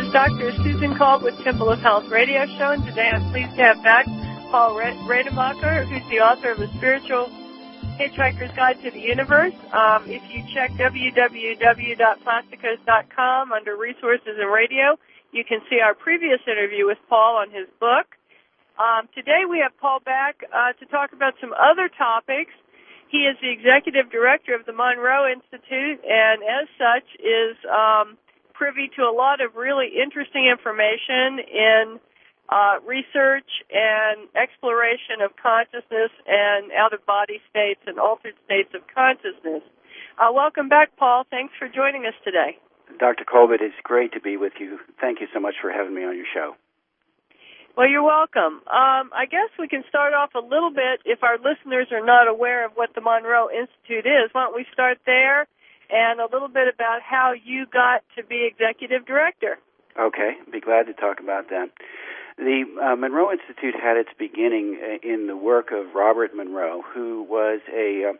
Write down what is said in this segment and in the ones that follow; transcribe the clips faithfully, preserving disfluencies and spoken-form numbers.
Doctor Susan Kolb with Temple of Health Radio Show, and today I'm pleased to have back Paul Rademacher, who's the author of A Spiritual Hitchhiker's Guide to the Universe. Um, if you check w w w dot plasticos dot com under Resources and Radio, you can see our previous interview with Paul on his book. Um, today we have Paul back uh, to talk about some other topics. He is the executive director of the Monroe Institute, and as such is um, privy to a lot of really interesting information in uh, research and exploration of consciousness and out-of-body states and altered states of consciousness. Uh, welcome back, Paul. Thanks for joining us today. Doctor Kolb, it's great to be with you. Thank you so much for having me on your show. Well, you're welcome. Um, I guess we can start off a little bit, if our listeners are not aware of what the Monroe Institute is. Why don't we start there, and a little bit about how you got to be executive director. Okay, be glad to talk about that. The uh, Monroe Institute had its beginning in the work of Robert Monroe, who was a uh,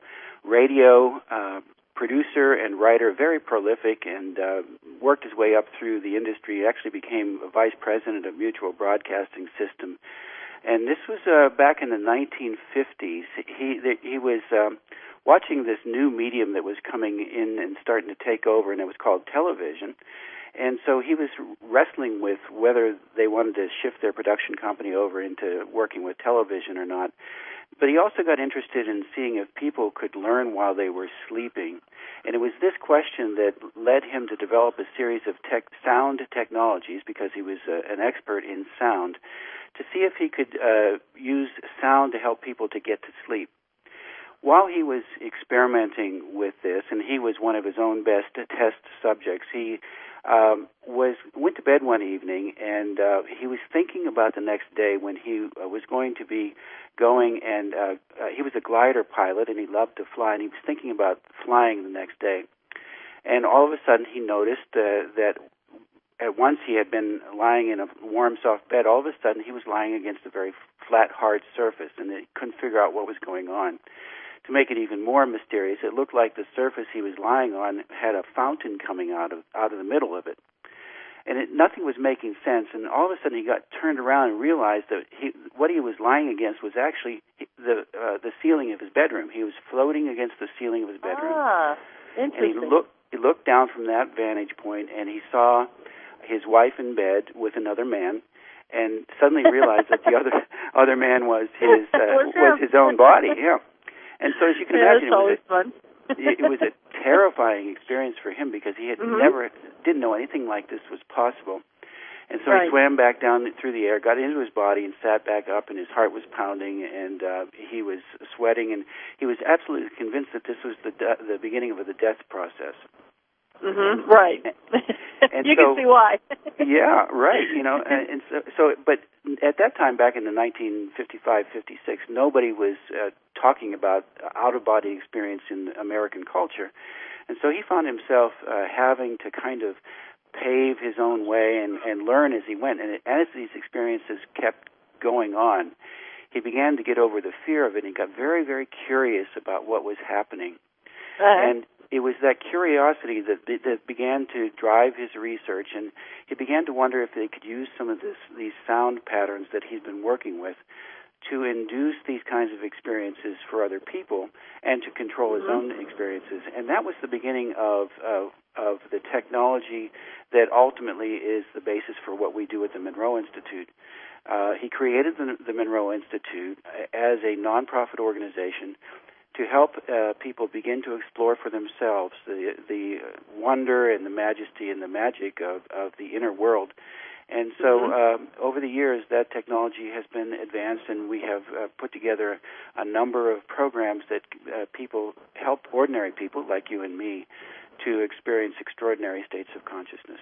radio uh, producer and writer, very prolific, and uh, worked his way up through the industry. He actually became a vice president of Mutual Broadcasting System. And this was uh, back in the nineteen fifties. He he was um, watching this new medium that was coming in and starting to take over, and it was called television. And so he was wrestling with whether they wanted to shift their production company over into working with television or not. But he also got interested in seeing if people could learn while they were sleeping. And it was this question that led him to develop a series of tech, sound technologies, because he was uh, an expert in sound, to see if he could uh, use sound to help people to get to sleep. While he was experimenting with this, and he was one of his own best test subjects, he um, was went to bed one evening, and uh, he was thinking about the next day when he uh, was going to be going, and uh, uh, he was a glider pilot, and he loved to fly, and he was thinking about flying the next day. And all of a sudden, he noticed uh, that at once he had been lying in a warm, soft bed. All of a sudden, he was lying against a very flat, hard surface, and he couldn't figure out what was going on. To make it even more mysterious, it looked like the surface he was lying on had a fountain coming out of out of the middle of it. And it, nothing was making sense, and all of a sudden he got turned around and realized that he, what he was lying against was actually the uh, the ceiling of his bedroom. He was floating against the ceiling of his bedroom. Ah, interesting. And he looked, he looked down from that vantage point, and he saw his wife in bed with another man, and suddenly realized that the other other man was his uh, was his own body. Yeah. And so, as you can yeah, imagine, it was, it was, a, it was a terrifying experience for him, because he had mm-hmm. never, didn't know anything like this was possible. And so right. he swam back down through the air, got into his body, and sat back up, and his heart was pounding, and uh, he was sweating, and he was absolutely convinced that this was the de- the beginning of the death process. Mm-hmm. Right. And you so, can see why. Yeah, right. You know, and, and so, so, but at that time, back in the nineteen fifty-five, fifty-six, nobody was uh, talking about out-of-body experience in American culture, and so he found himself uh, having to kind of pave his own way and, and learn as he went. And as these experiences kept going on, he began to get over the fear of it, and he got very, very curious about what was happening. Uh-huh. And it was that curiosity that that began to drive his research, and he began to wonder if they could use some of this, these sound patterns that he's been working with to induce these kinds of experiences for other people and to control his mm-hmm. own experiences. And that was the beginning of, of of the technology that ultimately is the basis for what we do at the Monroe Institute. Uh, he created the, the Monroe Institute as a nonprofit organization to help uh, people begin to explore for themselves the the wonder and the majesty and the magic of, of the inner world. And so mm-hmm. uh, over the years, that technology has been advanced, and we have uh, put together a number of programs that uh, people help ordinary people like you and me to experience extraordinary states of consciousness.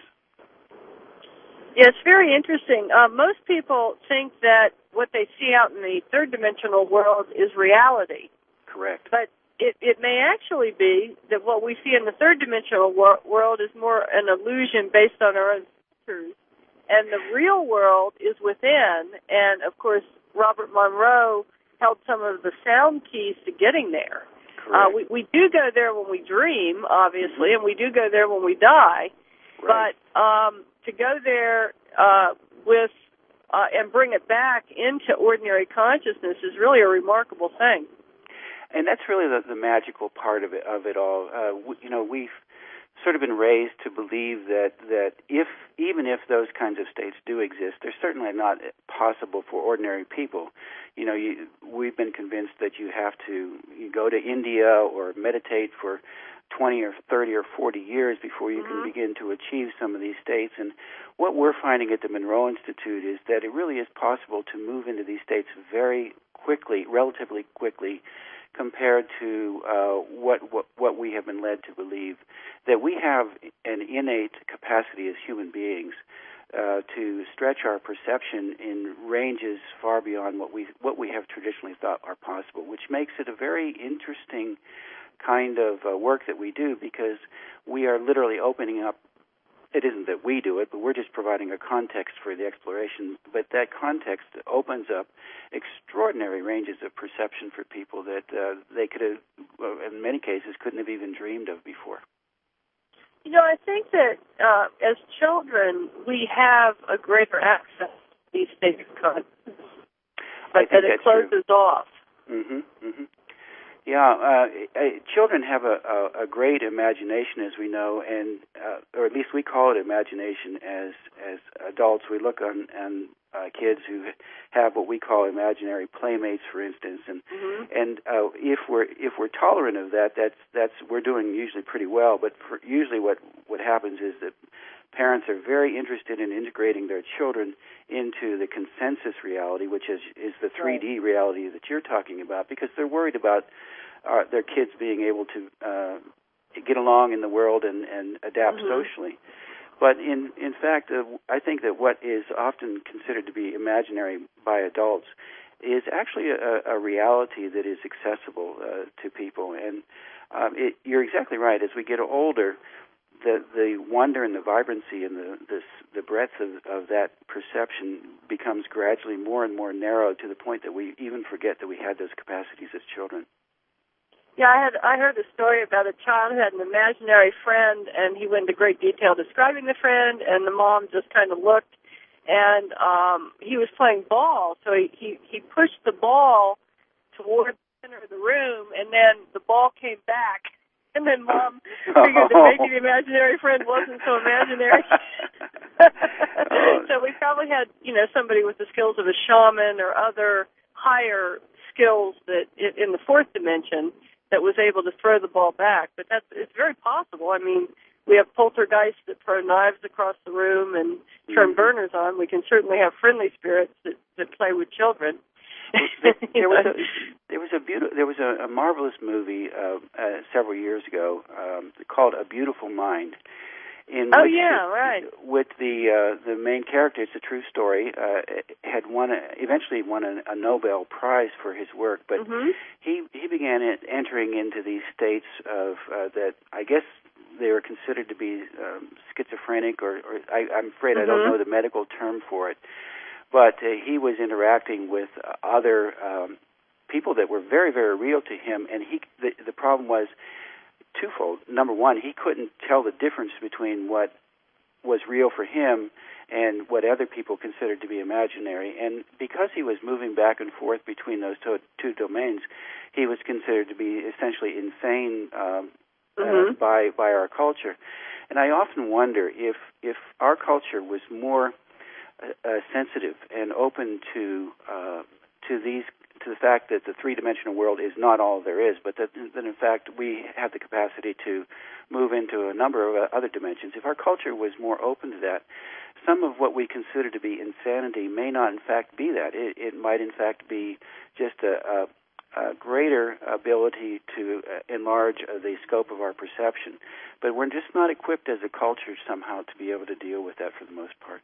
Yeah, it's very interesting. Uh, most people think that what they see out in the third-dimensional world is reality. Correct. But it, it may actually be that what we see in the third-dimensional wor- world is more an illusion based on our own truth. And the real world is within. And, of course, Robert Monroe held some of the sound keys to getting there. Uh, we, we do go there when we dream, obviously, and we do go there when we die. Right. But um, to go there uh, with uh, and bring it back into ordinary consciousness is really a remarkable thing. And that's really the, the magical part of it, of it all. Uh, we, you know, we've sort of been raised to believe that, that if, even if those kinds of states do exist, they're certainly not possible for ordinary people. You know, you, we've been convinced that you have to you go to India or meditate for twenty or thirty or forty years before you mm-hmm. can begin to achieve some of these states. And what we're finding at the Monroe Institute is that it really is possible to move into these states very quickly, relatively quickly, compared to uh, what, what what we have been led to believe, that we have an innate capacity as human beings uh, to stretch our perception in ranges far beyond what we what we have traditionally thought are possible, which makes it a very interesting kind of uh, work that we do, because we are literally opening up. It isn't that we do it, but we're just providing a context for the exploration. But that context opens up extraordinary ranges of perception for people that uh, they could have, well, in many cases, couldn't have even dreamed of before. You know, I think that uh, as children, we have a greater access to these states of consciousness, but that it closes true. off. Mm-hmm, mm-hmm. Yeah, uh, children have a, a, a great imagination, as we know, and uh, or at least we call it imagination. As as adults, we look on, on uh, kids who have what we call imaginary playmates, for instance, and mm-hmm. and uh, if we're if we're tolerant of that, that's that's we're doing usually pretty well. But for, usually, what what happens is that parents are very interested in integrating their children into the consensus reality, which is is the three D right. reality that you're talking about, because they're worried about uh, their kids being able to uh, get along in the world and, and adapt mm-hmm. socially. But in in fact, uh, I think that what is often considered to be imaginary by adults is actually a, a reality that is accessible uh, to people. And um, it, you're exactly right. As we get older, the the wonder and the vibrancy and the the, the breadth of, of that perception becomes gradually more and more narrow, to the point that we even forget that we had those capacities as children. Yeah, I had I heard a story about a child who had an imaginary friend, and he went into great detail describing the friend, and the mom just kind of looked, and um, he was playing ball, so he, he, he pushed the ball toward the center of the room, and then the ball came back. And then Mom figured that maybe the imaginary friend wasn't so imaginary. So we probably had, you know, somebody with the skills of a shaman or other higher skills that in the fourth dimension that was able to throw the ball back. But that's it's very possible. I mean, we have poltergeists that throw knives across the room and turn burners on. We can certainly have friendly spirits that, that play with children. there was a there was a beautiful there was a, a marvelous movie uh, uh, several years ago um, called A Beautiful Mind. In oh which yeah, the, right. With the uh, the main character, it's a true story. Uh, had won a, eventually won a, a Nobel Prize for his work, but mm-hmm. he he began it, entering into these states of uh, that I guess they were considered to be um, schizophrenic, or, or I, I'm afraid mm-hmm. I don't know the medical term for it. But uh, he was interacting with uh, other um, people that were very, very real to him, and he the, the problem was twofold. Number one, he couldn't tell the difference between what was real for him and what other people considered to be imaginary. And because he was moving back and forth between those two, two domains, he was considered to be essentially insane um, mm-hmm. uh, by by our culture. And I often wonder if if our culture was more Uh, sensitive and open to uh, to these to the fact that the three-dimensional world is not all there is, but that, that in fact we have the capacity to move into a number of other dimensions. If our culture was more open to that, some of what we consider to be insanity may not in fact be that. It, it might in fact be just a, a, a greater ability to uh, enlarge uh, the scope of our perception. But we're just not equipped as a culture somehow to be able to deal with that for the most part.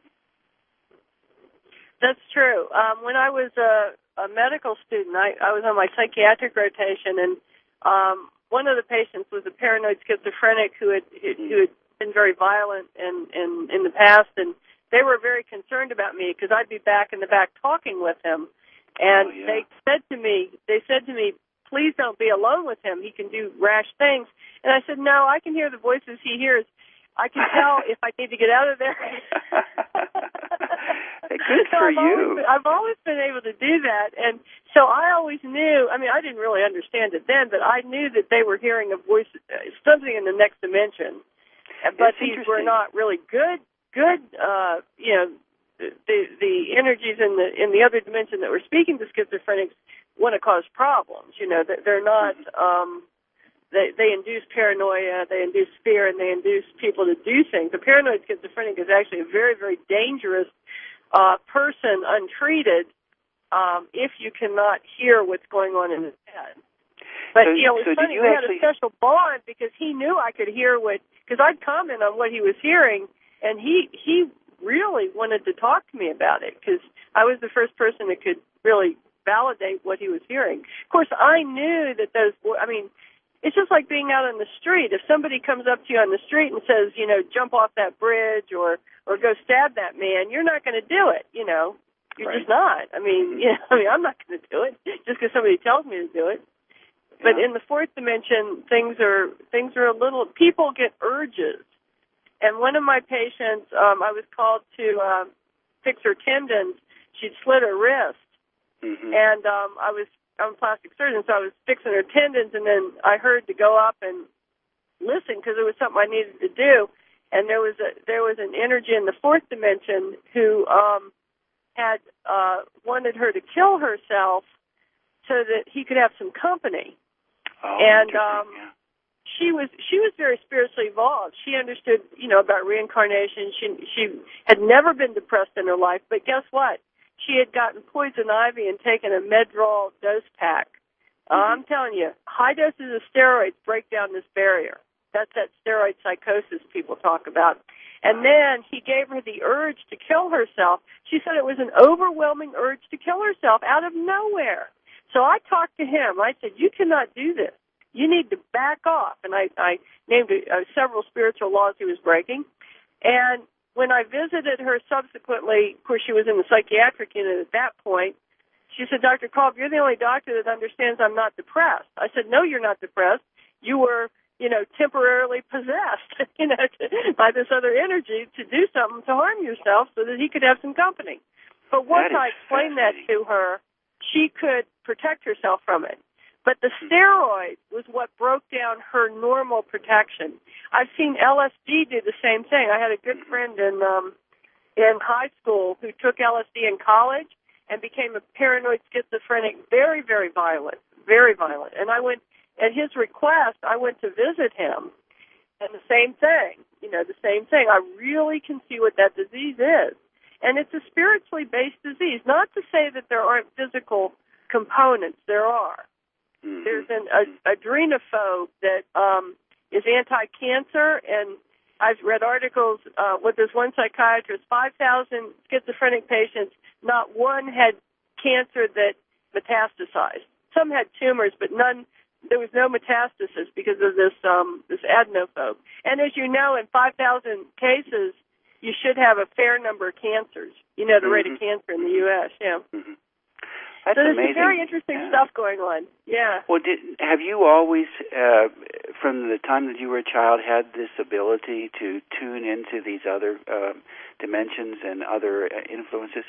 That's true. Um, when I was a, a medical student, I, I was on my psychiatric rotation, and um, one of the patients was a paranoid schizophrenic who had who had been very violent in, in, in the past, and they were very concerned about me because I'd be back in the back talking with him, and oh, yeah. they said to me, they said to me, please don't be alone with him. He can do rash things. And I said, no, I can hear the voices he hears. I can tell if I need to get out of there. Good so for I've you. Always been, I've always been able to do that. And so I always knew, I mean, I didn't really understand it then, but I knew that they were hearing a voice, uh, something in the next dimension. But it's these were not really good, good, uh, you know, the the energies in the in the other dimension that were speaking to schizophrenics want to cause problems. You know, they're not, um, they, they induce paranoia, they induce fear, and they induce people to do things. A paranoid schizophrenic is actually a very, very dangerous uh, person untreated um, if you cannot hear what's going on in his head. But, so, you know, it was so funny, we actually... had a special bond because he knew I could hear what, because I'd comment on what he was hearing, and he, he really wanted to talk to me about it because I was the first person that could really validate what he was hearing. Of course, I knew that those, I mean, it's just like being out on the street. If somebody comes up to you on the street and says, you know, jump off that bridge or, or go stab that man, you're not going to do it, you know. You're right. just not. I mean, you know, I mean, I'm not going to do it just because somebody tells me to do it. Yeah. But in the fourth dimension, things are things are a little, people get urges. And one of my patients, um, I was called to uh, fix her tendons. She'd slit her wrist. Mm-hmm. And um, I was, I'm a plastic surgeon, so I was fixing her tendons, and then I heard to go up and listen because it was something I needed to do. And there was a there was an energy in the fourth dimension who um, had uh, wanted her to kill herself so that he could have some company. Oh, and um, yeah. she was she was very spiritually evolved. She understood, you know, about reincarnation. She she had never been depressed in her life, but guess what? She had gotten poison ivy and taken a Medrol dose pack. Mm-hmm. Uh, I'm telling you, high doses of steroids break down this barrier. That's that steroid psychosis people talk about. And then he gave her the urge to kill herself. She said it was an overwhelming urge to kill herself out of nowhere. So I talked to him. I said, you cannot do this. You need to back off. And I, I named uh, several spiritual laws he was breaking. And when I visited her subsequently, of course, she was in the psychiatric unit at that point, she said, Doctor Kolb, you're the only doctor that understands I'm not depressed. I said, no, you're not depressed. You were, you know, temporarily possessed, you know, to, by this other energy to do something to harm yourself so that he could have some company. But once I explained that to her, she could protect herself from it. But the steroid was what broke down her normal protection. I've seen L S D do the same thing. I had a good friend in um, in high school who took L S D in college and became a paranoid schizophrenic, very, very violent, very violent. And I went, at his request, I went to visit him, and the same thing, you know, the same thing. I really can see what that disease is. And it's a spiritually based disease. Not to say that there aren't physical components. There are. Mm-hmm. There's an a, adrenophobe that um, is anti-cancer, and I've read articles uh, with this one psychiatrist, five thousand schizophrenic patients, not one had cancer that metastasized. Some had tumors, but none, there was no metastasis because of this um, this adrenophobe. And as you know, in five thousand cases, you should have a fair number of cancers. You know, the mm-hmm. rate of cancer in the U S, yeah. Mm-hmm. That's so there's amazing. some very interesting yeah. stuff going on. Yeah. Well, did, have you always, uh, from the time that you were a child, had this ability to tune into these other uh, dimensions and other uh, influences?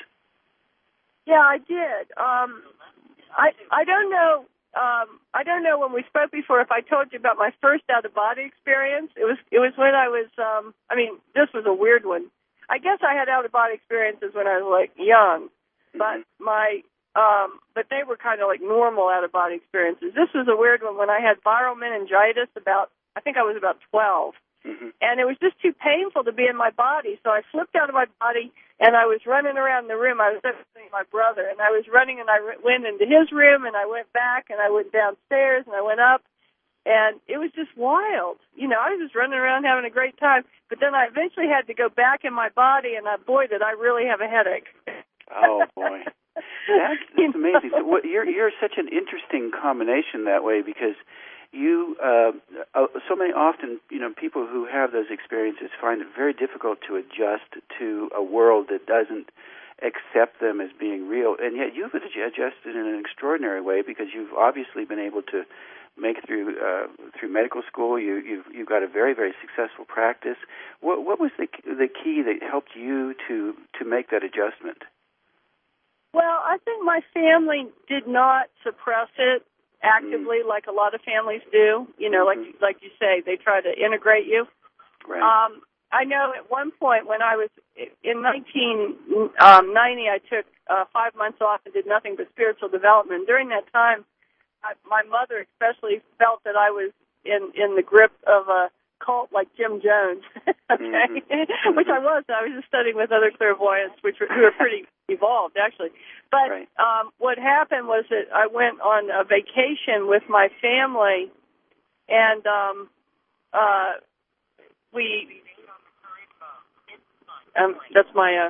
Yeah, I did. Um, I I don't know. Um, I don't know when we spoke before if I told you about my first out of body experience. It was it was when I was. Um, I mean, this was a weird one. I guess I had out of body experiences when I was like young, but mm-hmm. my Um, but they were kind of like normal out-of-body experiences. This was a weird one when I had viral meningitis about, I think I was about twelve. Mm-hmm. And it was just too painful to be in my body. So I slipped out of my body, and I was running around the room. I was visiting my brother, and I was running, and I went into his room, and I went back, and I went downstairs, and I went up. And it was just wild. You know, I was just running around having a great time. But then I eventually had to go back in my body, and I, boy, did I really have a headache. Oh, boy. That's, that's amazing. So what, you're you're such an interesting combination that way because you uh, uh, so many often you know people who have those experiences find it very difficult to adjust to a world that doesn't accept them as being real, and yet you've adjusted in an extraordinary way because you've obviously been able to make it through uh, through medical school. You, you've you've got a very very successful practice. What what was the the key that helped you to to make that adjustment? Well, I think my family did not suppress it actively mm-hmm. like a lot of families do. You know, mm-hmm. like like you say, they try to integrate you. Right. Um, I know at one point when I was in nineteen ninety, I took uh, five months off and did nothing but spiritual development. During that time, I, my mother especially felt that I was in, in the grip of a cult like Jim Jones, okay, mm-hmm. which I was. I was just studying with other clairvoyants, which were, who were pretty evolved, actually. But right. um, what happened was that I went on a vacation with my family, and um, uh, we, um, that's my uh,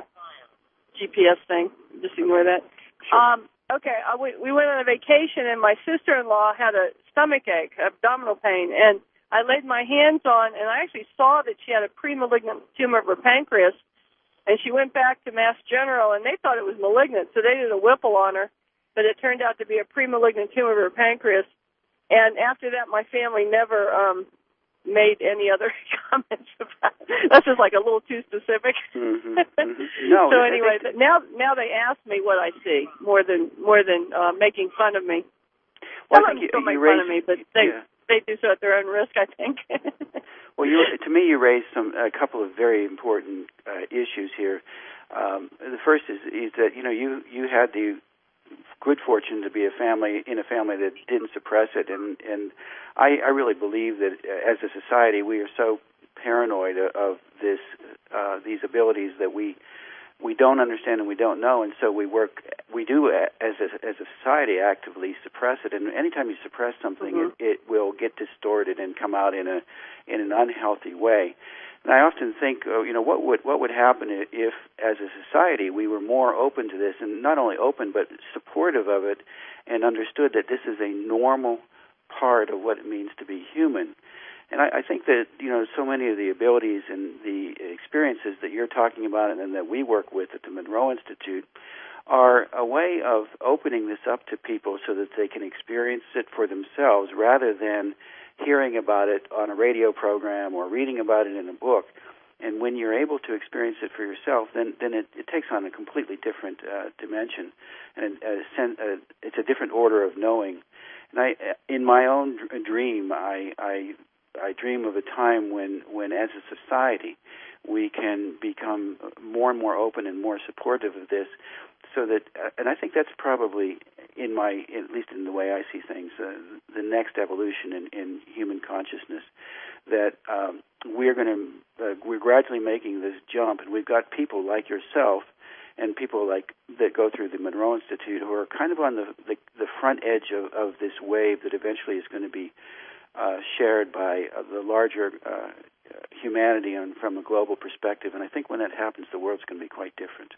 G P S thing. Just ignore that. Sure. Um, okay, I, we, we went on a vacation, and my sister-in-law had a stomach ache, abdominal pain, and I laid my hands on, and I actually saw that she had a pre-malignant tumor of her pancreas, and she went back to Mass General, and they thought it was malignant, so they did a Whipple on her, but it turned out to be a pre-malignant tumor of her pancreas. And after that, my family never um, made any other comments about it. That's just like a little too specific. Mm-hmm. Mm-hmm. No, so anyway, think... now now they ask me what I see more than more than uh, making fun of me. Well, Some I think of them still you, you make raised, fun of me, but they yeah. they do so at their own risk, I think. Well, you, to me, you raised some a couple of very important uh, issues here. Um, the first is, is that you know you you had the good fortune to be a family in a family that didn't suppress it, and and I, I really believe that as a society we are so paranoid of this uh, these abilities that we we don't understand and we don't know, and so we work we do as a, as a society actively suppress it. And anytime you suppress something, mm-hmm. it, it will get distorted and come out in a in an unhealthy way. And I often think, oh, you know, what would what would happen if, as a society, we were more open to this, and not only open but supportive of it, and understood that this is a normal part of what it means to be human. And I, I think that, you know, so many of the abilities and the experiences that you're talking about and that we work with at the Monroe Institute are a way of opening this up to people so that they can experience it for themselves rather than hearing about it on a radio program or reading about it in a book. And when you're able to experience it for yourself, then then it, it takes on a completely different uh, dimension, and a, a, a, it's a different order of knowing. And I, in my own dream, I, I I dream of a time when, when, as a society, we can become more and more open and more supportive of this, so that, uh, and I think that's probably, in my, at least in the way I see things, uh, the next evolution in, in human consciousness, that um, we're going to, uh, we're gradually making this jump, and we've got people like yourself and people like that go through the Monroe Institute who are kind of on the, the, the front edge of, of this wave that eventually is going to be Uh, shared by uh, the larger uh, humanity and from a global perspective. And I think when that happens, the world's going to be quite different.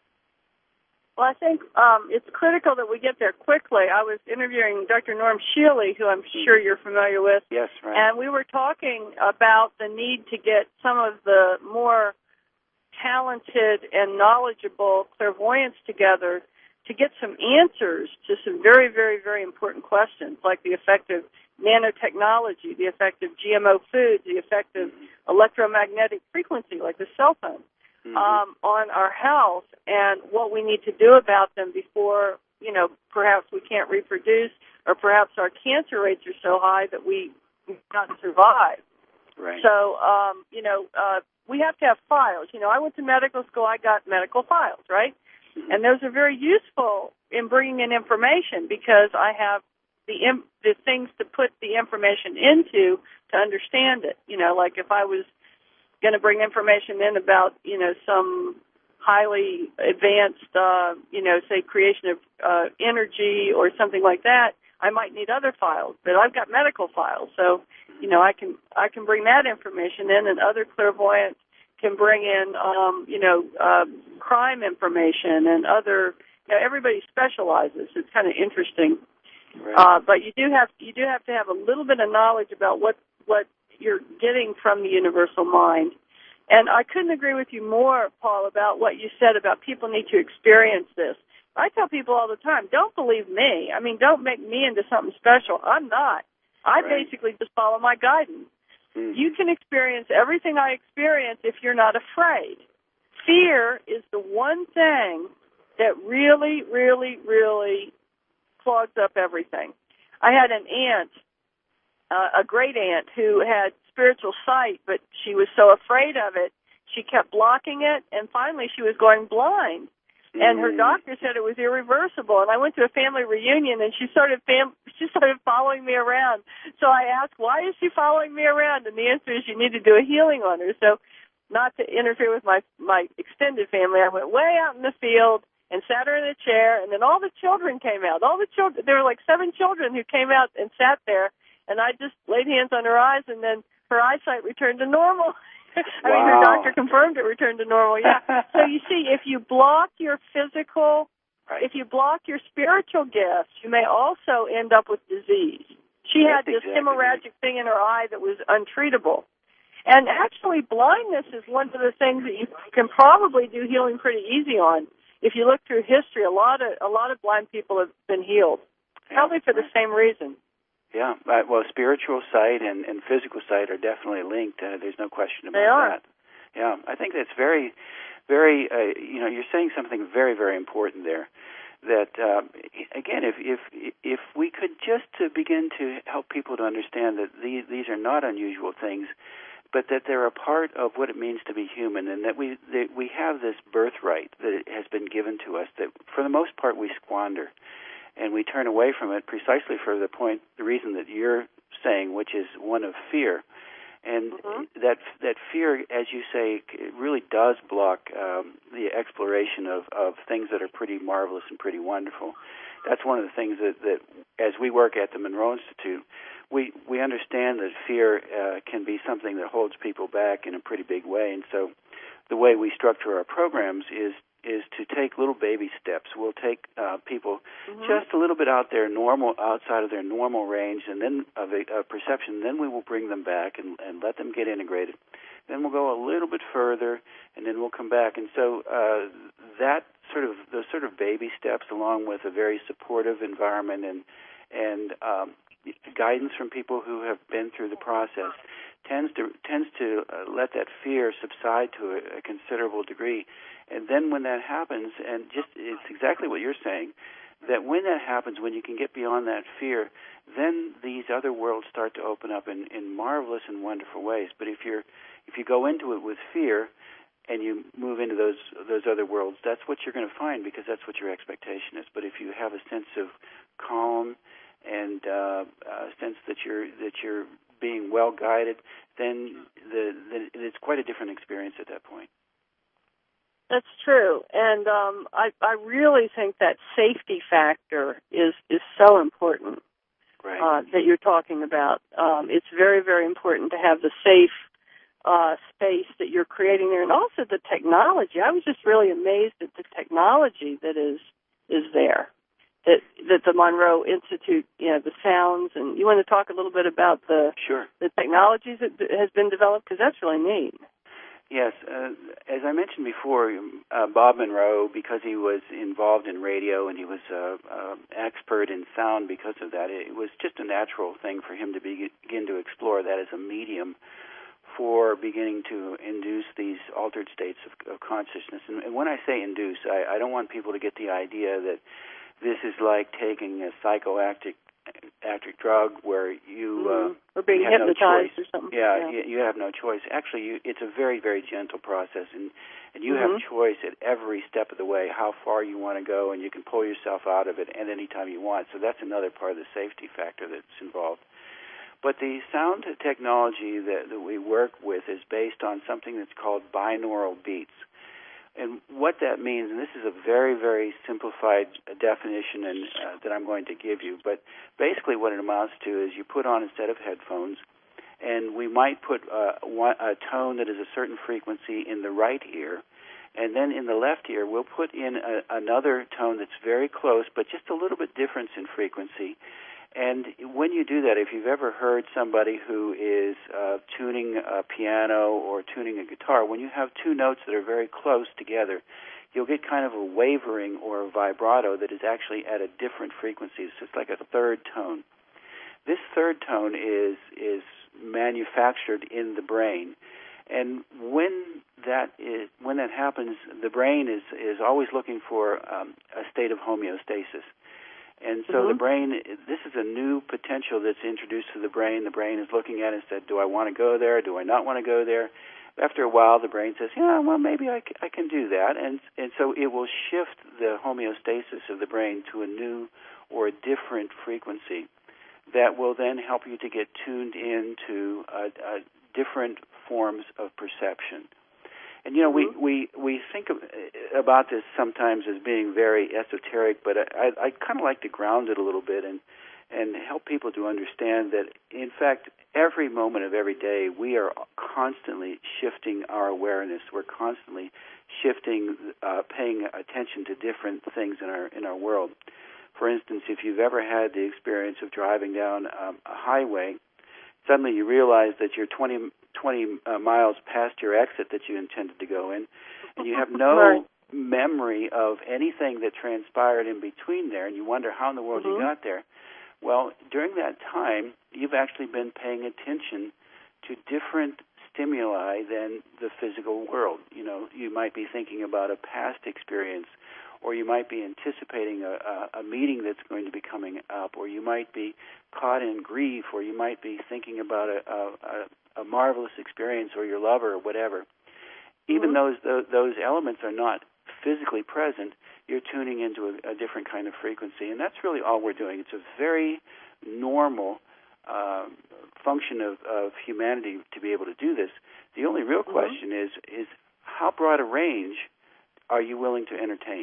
Well, I think um, it's critical that we get there quickly. I was interviewing Doctor Norm Shealy, who I'm sure you're familiar with. Yes, right. And we were talking about the need to get some of the more talented and knowledgeable clairvoyants together to get some answers to some very, very, very important questions, like the effect of nanotechnology, the effect of G M O foods, the effect of mm-hmm. electromagnetic frequency, like the cell phone, mm-hmm. um, on our health, and what we need to do about them before, you know, perhaps we can't reproduce, or perhaps our cancer rates are so high that we not survive. Right. So, um, you know, uh, we have to have files. You know, I went to medical school, I got medical files, right? Mm-hmm. And those are very useful in bringing in information because I have the im- the things to put the information into to understand it. You know, like if I was going to bring information in about, you know, some highly advanced, uh, you know, say creation of uh, energy or something like that, I might need other files. But I've got medical files, so, you know, I can I can bring that information in, and other clairvoyants can bring in, um, you know, uh, crime information and other. You know, everybody specializes. It's kind of interesting. Right. Uh, but you do have you do have to have a little bit of knowledge about what, what you're getting from the universal mind. And I couldn't agree with you more, Paul, about what you said about people need to experience this. I tell people all the time, don't believe me. I mean, don't make me into something special. I'm not. I Right. basically just follow my guidance. Mm-hmm. You can experience everything I experience if you're not afraid. Fear is the one thing that really, really, really clogs up everything. I had an aunt, uh, a great aunt, who had spiritual sight, but she was so afraid of it, she kept blocking it, and finally she was going blind. And her doctor said it was irreversible. And I went to a family reunion, and she started fam- she started following me around. So I asked, why is she following me around? And the answer is you need to do a healing on her. So not to interfere with my, my extended family, I went way out in the field and sat her in a chair, and then all the children came out. All the children, there were like seven children who came out and sat there, and I just laid hands on her eyes, and then her eyesight returned to normal. I wow. mean, her doctor confirmed it returned to normal, yeah. So you see, if you block your physical, right. if you block your spiritual gifts, you may also end up with disease. She That's had this exactly hemorrhagic right. thing in her eye that was untreatable. And actually, blindness is one of the things that you can probably do healing pretty easy on. If you look through history, a lot of a lot of blind people have been healed, Yeah, probably for right. the same reason. Yeah, uh, well, spiritual sight and, and physical sight are definitely linked. Uh, there's no question about They are. that. Yeah, I think that's very, very, uh, you know, you're saying something very, very important there. That, um, again, if, if if we could just to begin to help people to understand that these, these are not unusual things, but that they're a part of what it means to be human, and that we that we have this birthright that has been given to us that, for the most part, we squander. And we turn away from it precisely for the point, the reason that you're saying, which is one of fear. And mm-hmm. that that fear, as you say, it really does block um, the exploration of, of things that are pretty marvelous and pretty wonderful. That's one of the things that, that as we work at the Monroe Institute, we, we understand that fear uh, can be something that holds people back in a pretty big way. And so the way we structure our programs is is to take little baby steps. We'll take uh, people mm-hmm. just a little bit out there, normal, outside of their normal range, and then of a, a perception. Then we will bring them back and, and let them get integrated. Then we'll go a little bit further, and then we'll come back. And so uh, that sort of those sort of baby steps, along with a very supportive environment and and um, guidance from people who have been through the process, tends to tends to uh, let that fear subside to a, a considerable degree. And then when that happens, and just it's exactly what you're saying, that when that happens, when you can get beyond that fear, then these other worlds start to open up in, in marvelous and wonderful ways. But if you're if you go into it with fear and you move into those those other worlds, that's what you're going to find, because that's what your expectation is. But if you have a sense of calm and uh, a sense that you're that you're being well guided, then the, the it's quite a different experience at that point. That's true, and um, I, I really think that safety factor is, is so important right. uh, that you're talking about. Um, it's very, very important to have the safe uh, space that you're creating there, and also the technology. I was just really amazed at the technology that is is there, that that the Monroe Institute, you know, the sounds, and you want to talk a little bit about the sure. the technologies that has been developed, because that's really neat. Yes, uh, as I mentioned before, uh, Bob Monroe, because he was involved in radio and he was an uh, uh, expert in sound because of that, it was just a natural thing for him to be, begin to explore that as a medium for beginning to induce these altered states of, of consciousness. And, and when I say induce, I, I don't want people to get the idea that this is like taking a psychoactive active drug where you mm-hmm. uh, or being you have hypnotized no choice. or something. Yeah, yeah. You, you have no choice. Actually, you, it's a very, very gentle process, and and you mm-hmm. have choice at every step of the way how far you want to go, and you can pull yourself out of it at any time you want. So that's another part of the safety factor that's involved. But the sound technology that, that we work with is based on something that's called binaural beats. And what that means, and this is a very, very simplified definition and, uh, that I'm going to give you, but basically what it amounts to is you put on a set of headphones, and we might put uh, one, a tone that is a certain frequency in the right ear, and then in the left ear we'll put in a, another tone that's very close, but just a little bit different in frequency. And when you do that, if you've ever heard somebody who is uh, tuning a piano or tuning a guitar, when you have two notes that are very close together, you'll get kind of a wavering or a vibrato that is actually at a different frequency. So it's like a third tone. this third tone is is manufactured in the brain. And when that is, when that happens, the brain is, is always looking for um, a state of homeostasis. And so mm-hmm. the brain, this is a new potential that's introduced to the brain. The brain is looking at it and said, do I want to go there? Do I not want to go there? After a while, the brain says, yeah, well, maybe I, c- I can do that. And, and so it will shift the homeostasis of the brain to a new or a different frequency that will then help you to get tuned into a, a different forms of perception. And, you know, mm-hmm. we, we, we think of, about this sometimes as being very esoteric, but I, I kind of like to ground it a little bit and, and help people to understand that, in fact, every moment of every day we are constantly shifting our awareness. We're constantly shifting, uh, paying attention to different things in our in our world. For instance, if you've ever had the experience of driving down um, a highway, suddenly you realize that you're twenty, twenty uh, miles past your exit that you intended to go in, and you have no right. memory of anything that transpired in between there, and you wonder how in the world mm-hmm. you got there. Well, during that time, you've actually been paying attention to different stimuli than the physical world. You know, you might be thinking about a past experience, or you might be anticipating a, a, a meeting that's going to be coming up, or you might be caught in grief, or you might be thinking about a, a, a marvelous experience or your lover or whatever. Even mm-hmm. those, those elements are not physically present, you're tuning into a, a different kind of frequency, and that's really all we're doing. It's a very normal uh, function of, of humanity to be able to do this. The only real mm-hmm. question is, is how broad a range are you willing to entertain?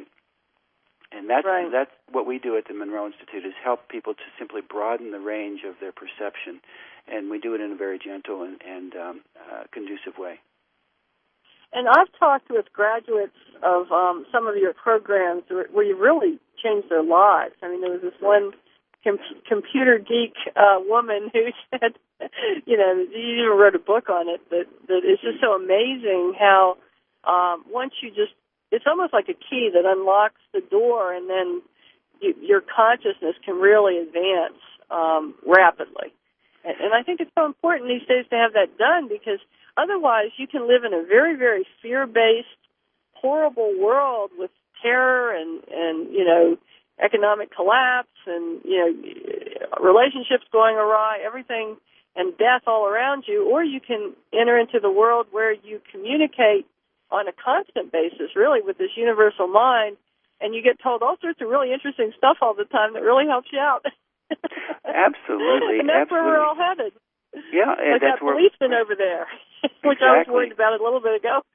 And that's, right. that's what we do at the Monroe Institute, is help people to simply broaden the range of their perception, and we do it in a very gentle and, and um, uh, conducive way. And I've talked with graduates of um, some of your programs where you really changed their lives. I mean, there was this one com- computer geek uh, woman who said, you know, you even wrote a book on it, that, that it's just so amazing how um, once you just, it's almost like a key that unlocks the door, and then you, your consciousness can really advance um, rapidly. And, and I think it's so important these days to have that done, because otherwise you can live in a very, very fear-based, horrible world with terror and, and, you know, economic collapse and, you know, relationships going awry, everything, and death all around you. Or you can enter into the world where you communicate on a constant basis, really, with this universal mind, and you get told all sorts of really interesting stuff all the time that really helps you out. Absolutely. And that's absolutely. where we're all headed. Yeah, and like that's that where policeman over there, which exactly. I was worried about a little bit ago.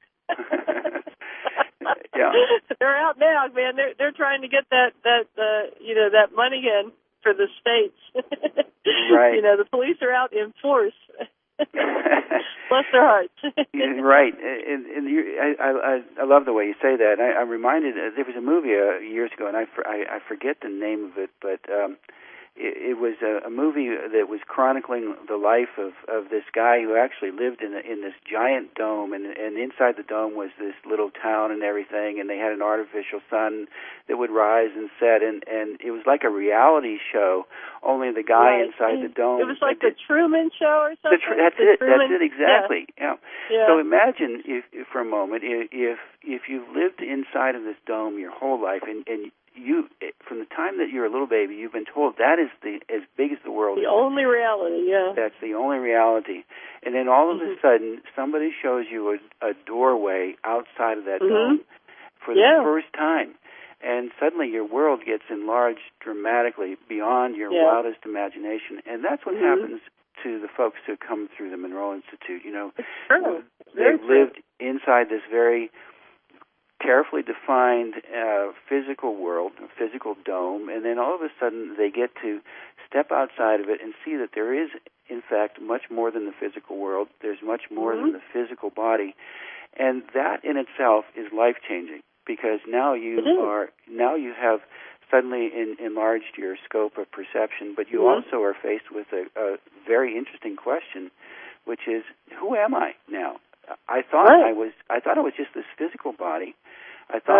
Yeah, they're out now, man. They're they're trying to get that that uh, you know that money in for the states. Right. You know, the police are out in force. Bless their hearts. Right, and, and you, I, I I love the way you say that. I, I'm reminded uh, there was a movie uh, years ago, and I, for, I I forget the name of it, but. Um, It, it was a, a movie that was chronicling the life of, of this guy who actually lived in a, in this giant dome, and, and inside the dome was this little town and everything, and they had an artificial sun that would rise and set, and, and it was like a reality show, only the guy right. inside the dome. It was like the Truman Show or something? The tr- that's the it, Truman? that's it, exactly. Yeah. Yeah. So imagine, if, if for a moment, if, if you've lived inside of this dome your whole life, and, and you, from the time that you're a little baby, you've been told that is the as big as the world the is. The only reality, yeah. That's the only reality. And then all of mm-hmm. a sudden, somebody shows you a, a doorway outside of that mm-hmm. dome for yeah. the first time. And suddenly your world gets enlarged dramatically beyond your yeah. wildest imagination. And that's what mm-hmm. happens to the folks who come through the Monroe Institute. You know, it's true. they've Very lived true. inside this very carefully defined uh, physical world, a physical dome, and then all of a sudden they get to step outside of it and see that there is, in fact, much more than the physical world. There's much more mm-hmm. than the physical body, and that in itself is life-changing, because now you are now you have suddenly in, enlarged your scope of perception, but you mm-hmm. also are faced with a, a very interesting question, which is, who am I now? I thought right. I was I thought it was just this physical body. I thought right. that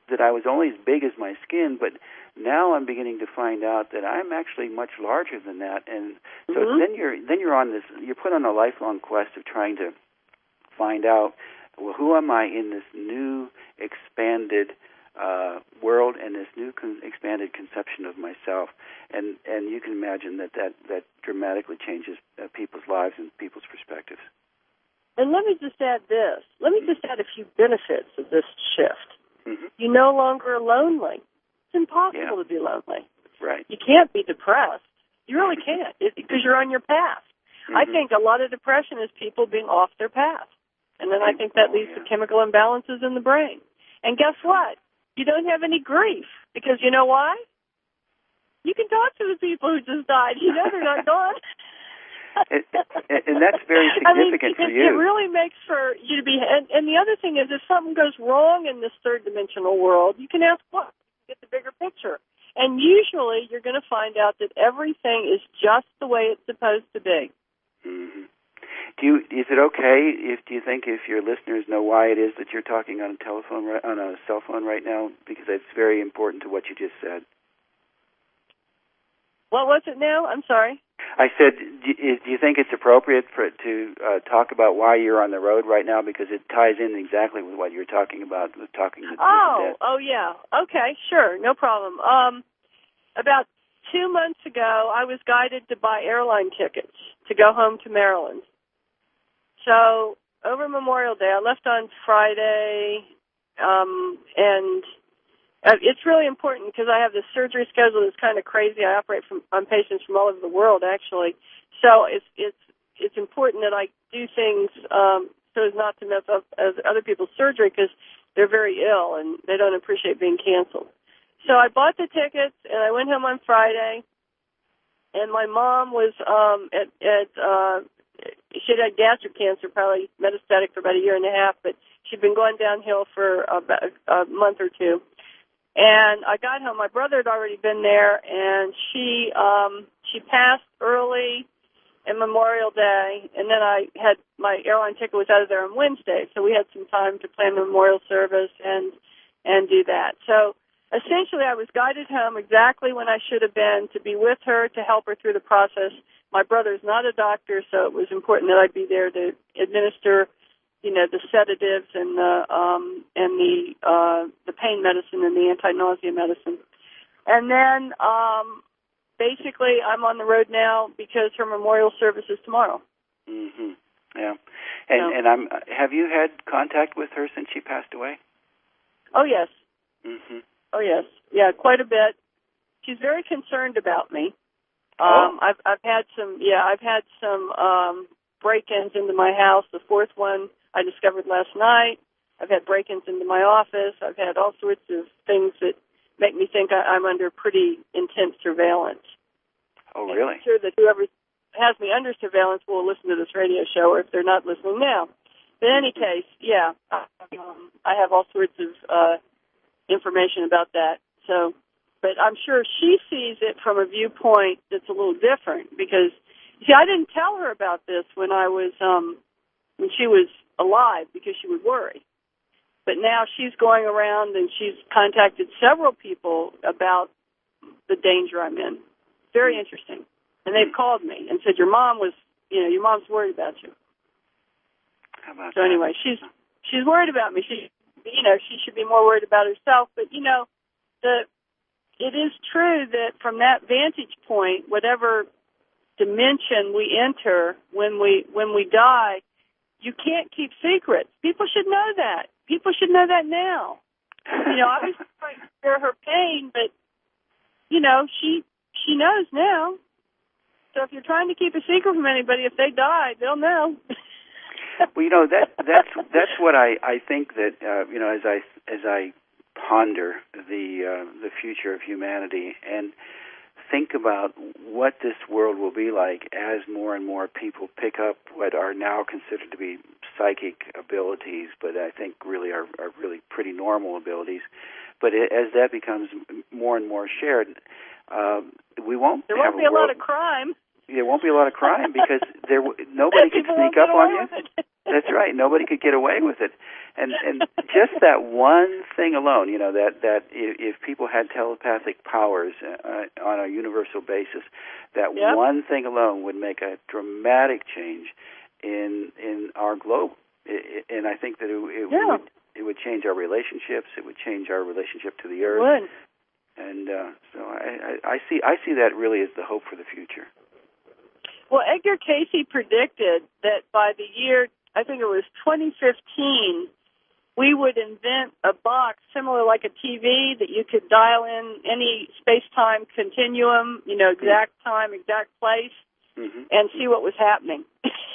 that I was only as big as my skin, but now I'm beginning to find out that I'm actually much larger than that. And so mm-hmm. then you're then you're on this you're put on a lifelong quest of trying to find out, well, who am I in this new expanded uh, world and this new con- expanded conception of myself? And and you can imagine that that, that dramatically changes uh, people's lives and people's perspectives. And let me just add this. Let me just add a few benefits of this shift. Mm-hmm. You're no longer lonely. It's impossible Yeah. to be lonely. Right. You can't be depressed. You really can't because you're on your path. Mm-hmm. I think a lot of depression is people being off their path. And then I think that oh, leads yeah. to chemical imbalances in the brain. And guess what? You don't have any grief because you know why? You can talk to the people who just died. You know they're not gone. and, and that's very significant I mean, for it, you. It really makes for you to be. And, and the other thing is, if something goes wrong in this third dimensional world, you can ask what, get the bigger picture. And usually, you're going to find out that everything is just the way it's supposed to be. Mm-hmm. Do you? Is it okay if do you think if your listeners know why it is that you're talking on a telephone on a cell phone right now? Because it's very important to what you just said. What was it now? I'm sorry. I said, do you think it's appropriate for to uh, talk about why you're on the road right now? Because it ties in exactly with what you're talking about, with talking to Oh, death. oh yeah. Okay, sure, no problem. Um, about two months ago, I was guided to buy airline tickets to go home to Maryland. So over Memorial Day, I left on Friday, um, and Uh, it's really important because I have this surgery schedule that's kind of crazy. I operate from, on patients from all over the world, actually. So it's it's it's important that I do things um, so as not to mess up as other people's surgery because they're very ill and they don't appreciate being canceled. So I bought the tickets and I went home on Friday. And my mom was um, at at uh, she had had gastric cancer, probably metastatic for about a year and a half, but she'd been going downhill for about a month or two. And I got home. My brother had already been there, and she um, she passed early in Memorial Day. And then I had my airline ticket was out of there on Wednesday, so we had some time to plan the memorial service and and do that. So essentially, I was guided home exactly when I should have been to be with her to help her through the process. My brother's not a doctor, so it was important that I be there to administer, you know, the sedatives and the um, and the uh, the pain medicine and the anti-nausea medicine. And then um, basically I'm on the road now because her memorial service is tomorrow. Mm-hmm. Yeah. And so, and I'm. Have you had contact with her since she passed away? Oh yes. Mm-hmm. Oh yes. Yeah, quite a bit. She's very concerned about me. Oh. Um, I've I've had some. Yeah, I've had some um, break-ins into my house. The fourth one I discovered last night. I've had break-ins into my office. I've had all sorts of things that make me think I, I'm under pretty intense surveillance. Oh, really? And I'm sure that whoever has me under surveillance will listen to this radio show, or if they're not listening now. But in any case, yeah, um, I have all sorts of uh, information about that. So, but I'm sure she sees it from a viewpoint that's a little different because, see, I didn't tell her about this when I was um, when she was alive because she would worry. But now she's going around and she's contacted several people about the danger I'm in. Very interesting. And they've called me and said, your mom was, you know, your mom's worried about you. How about so that? anyway, she's she's worried about me. She, you know, she should be more worried about herself. But, you know, the it is true that from that vantage point, whatever dimension we enter when we when we die, you can't keep secrets. People should know that. People should know that now. You know, I was trying to share her pain, but, you know, she she knows now. So if you're trying to keep a secret from anybody, if they die, they'll know. Well, you know, that that's that's what I, I think that, uh, you know, as I as I ponder the uh, the future of humanity and think about what this world will be like as more and more people pick up what are now considered to be psychic abilities, but I think really are, are really pretty normal abilities. But it, as that becomes more and more shared, um, we won't there have won't be a, a world, lot of crime. There won't be a lot of crime because there nobody can sneak up on you. That's right. Nobody could get away with it. And and just that one thing alone, you know, that, that if, if people had telepathic powers uh, on a universal basis, that yep. one thing alone would make a dramatic change in in our globe. It, it, and I think that it, it yeah. would it would change our relationships. It would change our relationship to the earth. It would. And uh, so I, I, I see I see that really as the hope for the future. Well, Edgar Cayce predicted that by the year, I think it was twenty fifteen, we would invent a box similar like a T V that you could dial in any space-time continuum, you know, exact time, exact place, mm-hmm. and see what was happening.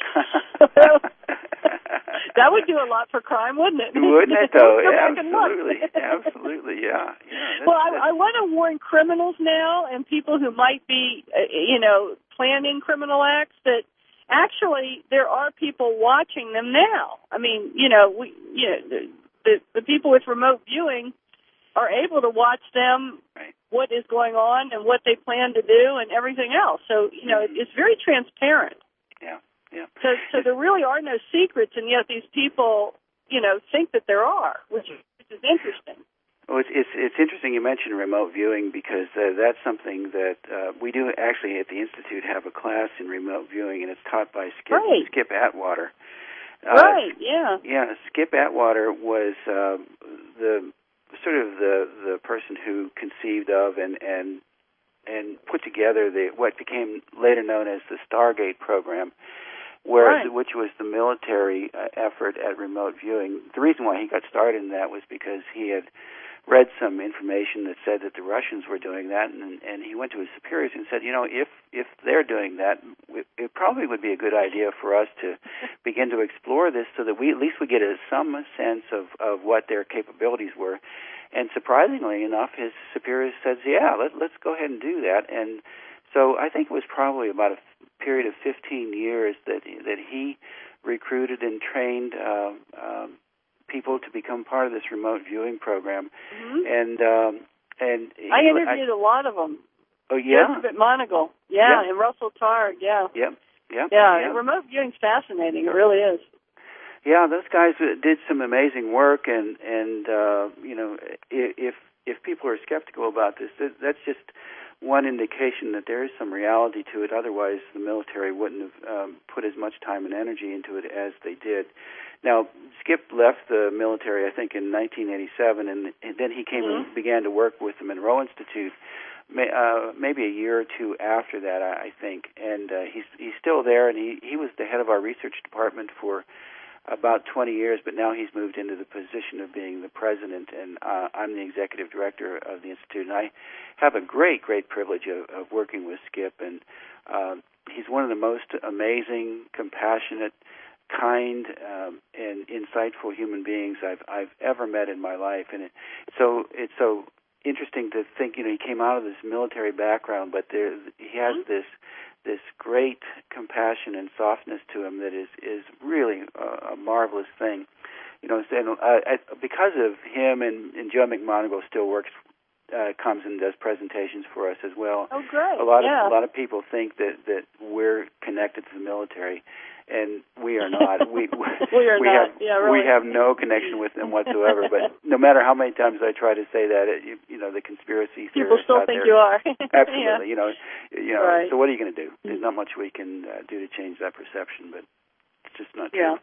That would do a lot for crime, wouldn't it? Wouldn't it, though? Absolutely. Absolutely, yeah. yeah well, I, I want to warn criminals now and people who might be, uh, you know, planning criminal acts that actually there are people watching them now. I mean, you know, we, you know, the, the, the people with remote viewing are able to watch them, right. what is going on and what they plan to do and everything else. So, you know, mm-hmm. it, it's very transparent. Yeah. Yeah. So, so there really are no secrets, and yet these people, you know, think that there are, which, which is interesting. Well, it's, it's it's interesting you mentioned remote viewing because uh, that's something that uh, we do actually at the Institute have a class in remote viewing, and it's taught by Skip right. Skip Atwater. Uh, right. Yeah. Yeah. Skip Atwater was uh, the sort of the the person who conceived of and and and put together the what became later known as the Stargate program. Where, right. which was the military uh, effort at remote viewing. The reason why he got started in that was because he had read some information that said that the Russians were doing that, and, and he went to his superiors and said, you know, if if they're doing that, it probably would be a good idea for us to begin to explore this so that we at least would get a, some sense of, of what their capabilities were. And surprisingly enough, his superiors said, yeah, let, let's go ahead and do that. And so I think it was probably about a period of fifteen years that that he recruited and trained uh, um, people to become part of this remote viewing program, mm-hmm. and um, and I interviewed I, a lot of them. Oh yeah, Joseph at Monagle, yeah, yeah, and Russell Targ, yeah, yep, yep, yeah. yeah. And remote viewing's fascinating. It really is. Yeah, those guys did some amazing work, and and uh, you know, if if people are skeptical about this, that's just one indication that there is some reality to it. Otherwise, the military wouldn't have um, put as much time and energy into it as they did. Now, Skip left the military, I think, in nineteen eighty-seven, and, and then he came mm-hmm. and began to work with the Monroe Institute, may, uh, maybe a year or two after that, I, I think. And uh, he's he's still there, and he, he was the head of our research department for about twenty years, but now he's moved into the position of being the president, and uh, I'm the executive director of the Institute, and I have a great, great privilege of, of working with Skip, and uh, he's one of the most amazing, compassionate, kind, um, and insightful human beings I've I've ever met in my life, and it, so it's so interesting to think, you know, he came out of this military background, but there he has mm-hmm. this this great compassion and softness to him that is, is really a, a marvelous thing. You know, and, uh, because of him and, and Joe McMonagle still works, uh, comes and does presentations for us as well. Oh, great! A lot yeah. of a lot of people think that, that we're connected to the military, and we are not. We we are we not. Have, yeah, really. We have no connection with them whatsoever. But no matter how many times I try to say that, it, you, you know, the conspiracy theorists people still out think there, you are. Absolutely. yeah. You know, you know. Right. So what are you going to do? There's not much we can uh, do to change that perception, but it's just not yeah. true.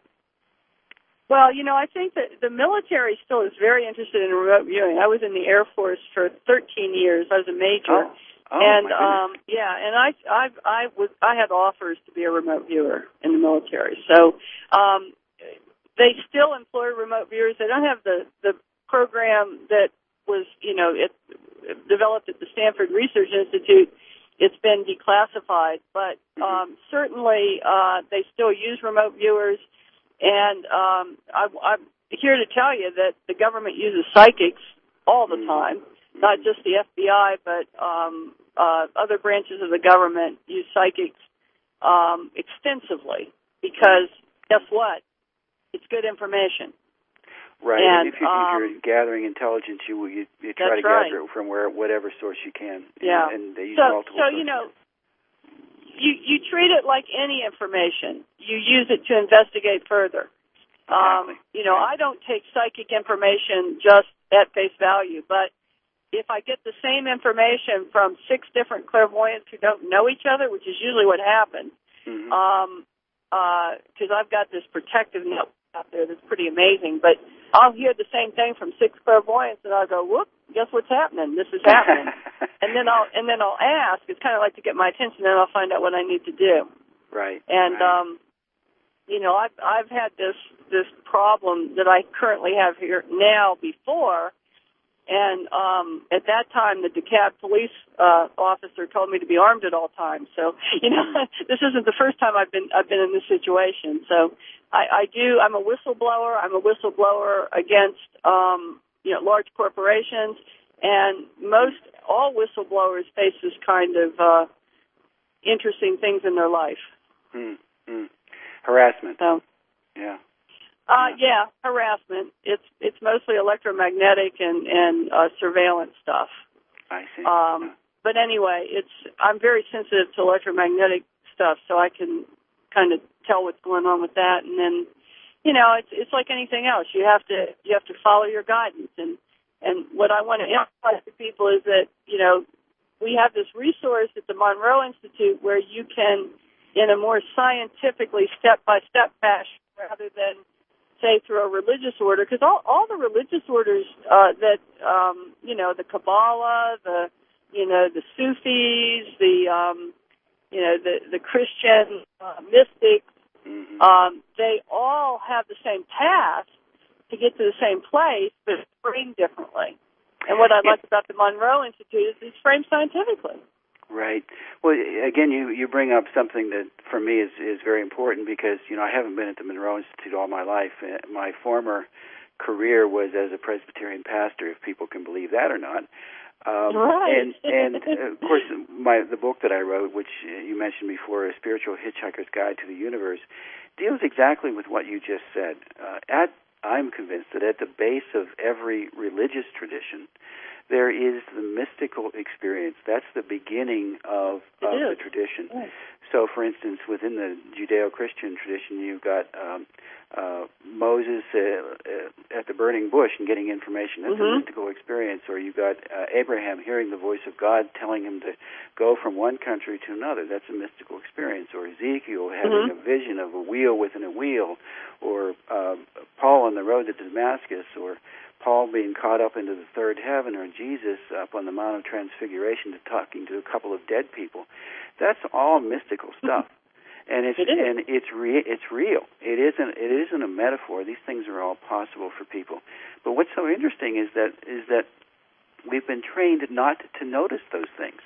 Well, you know, I think that the military still is very interested in remote viewing. I was in the Air Force for thirteen years. I was a major. Oh. Oh, and my um yeah, and I I I was I had offers to be a remote viewer in the military. So um they still employ remote viewers. They don't have the the program that was, you know, it developed at the Stanford Research Institute. It's been declassified, but um certainly uh they still use remote viewers. And um, I, I'm here to tell you that the government uses psychics all the time, not just the F B I, but um, uh, other branches of the government use psychics um, extensively because, guess what? It's good information. Right. And, and if, you, um, if you're gathering intelligence, you you, you try to right. gather it from where whatever source you can. Yeah. And, and they use so, multiple so sources. you know. You you treat it like any information. You use it to investigate further. Um, you know, I don't take psychic information just at face value, but if I get the same information from six different clairvoyants who don't know each other, which is usually what happens, mm-hmm. um, because uh, I've got this protective network out there that's pretty amazing, but I'll hear the same thing from six clairvoyants, and I'll go, whoop, guess what's happening? This is happening. and then I'll and then I'll ask. It's kind of like to get my attention, and I'll find out what I need to do. Right. And right. um, you know, I've I've had this this problem that I currently have here now before. And um, at that time, the DeKalb police uh, officer told me to be armed at all times. So, you know, this isn't the first time I've been I've been in this situation. So, I, I do. I'm a whistleblower. I'm a whistleblower against um, you know large corporations, and most all whistleblowers face this kind of uh, interesting things in their life. Mm, mm. Harassment. So, yeah. Uh, yeah, harassment. It's it's mostly electromagnetic and and uh, surveillance stuff. I see. Um, yeah. But anyway, it's I'm very sensitive to electromagnetic stuff, so I can kind of tell what's going on with that. And then, you know, it's it's like anything else. You have to you have to follow your guidance. And and what I want to emphasize to people is that, you know, we have this resource at the Monroe Institute where you can, in a more scientifically step by step fashion, rather than say through a religious order, because all, all the religious orders uh, that, um, you know, the Kabbalah, the, you know, the Sufis, the, um, you know, the, the Christian uh, mystics, mm-hmm. um, they all have the same path to get to the same place, but framed differently. And what I like about the Monroe Institute is it's framed scientifically. Right. Well, again, you, you bring up something that for me is, is very important because, you know, I haven't been at the Monroe Institute all my life. My former career was as a Presbyterian pastor, if people can believe that or not. Um, right. And, and of course, my the book that I wrote, which you mentioned before, A Spiritual Hitchhiker's Guide to the Universe, deals exactly with what you just said. Uh, at, I'm convinced that at the base of every religious tradition, there is the mystical experience. That's the beginning of, of the tradition. Yes. So, for instance, within the Judeo-Christian tradition, you've got um, uh, Moses uh, uh, at the burning bush and getting information. That's mm-hmm. a mystical experience. Or you've got uh, Abraham hearing the voice of God telling him to go from one country to another. That's a mystical experience. Or Ezekiel having mm-hmm. a vision of a wheel within a wheel. Or uh, Paul on the road to Damascus. Or Paul being caught up into the third heaven, or Jesus up on the Mount of Transfiguration to talking to a couple of dead people. That's all mystical stuff, and it's it is. and it's re- it's real. It isn't it isn't a metaphor. These things are all possible for people. But what's so interesting is that is that we've been trained not to notice those things,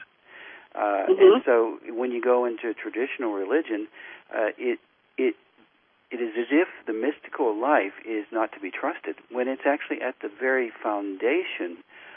uh, mm-hmm. and so when you go into traditional religion, uh, it it. It is as if the mystical life is not to be trusted, when it's actually at the very foundation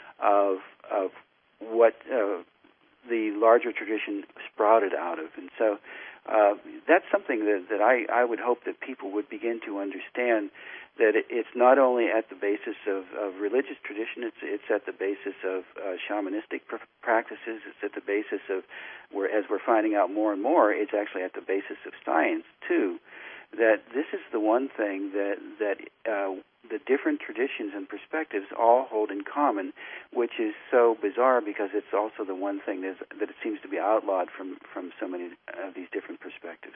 of of what uh, the larger tradition sprouted out of. And so uh, that's something that, that I, I would hope that people would begin to understand, that it, it's not only at the basis of, of religious tradition, it's it's at the basis of uh, shamanistic pr- practices, it's at the basis of, where, as we're finding out more and more, it's actually at the basis of science, too. That this is the one thing that that uh, the different traditions and perspectives all hold in common, which is so bizarre because it's also the one thing that, is, that it seems to be outlawed from, from so many of these different perspectives.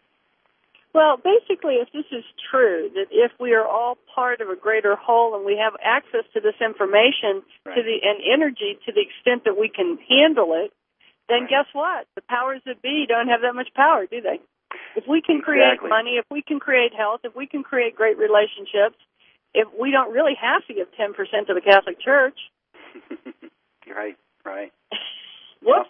Well, basically, if this is true, that if we are all part of a greater whole and we have access to this information right. to the and energy to the extent that we can handle it, then right. guess what? The powers that be don't have that much power, do they? If we can create exactly. money, if we can create health, if we can create great relationships, if we don't really have to give ten percent to the Catholic Church. right, right. Whoops.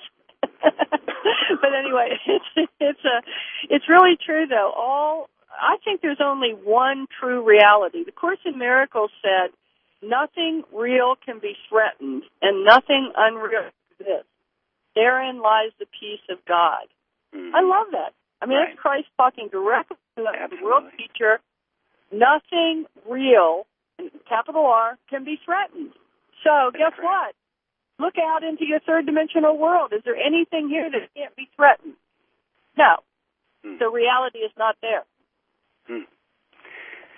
But anyway, it's it's a it's really true though. All I think there's only one true reality. The Course in Miracles said nothing real can be threatened and nothing unreal exists. Therein lies the peace of God. Mm-hmm. I love that. I mean, right. that's Christ talking directly to the world teacher. Nothing real, capital R, can be threatened. So that's guess right. what? Look out into your third dimensional world. Is there anything here that can't be threatened? No. Hmm. The reality is not there. Hmm.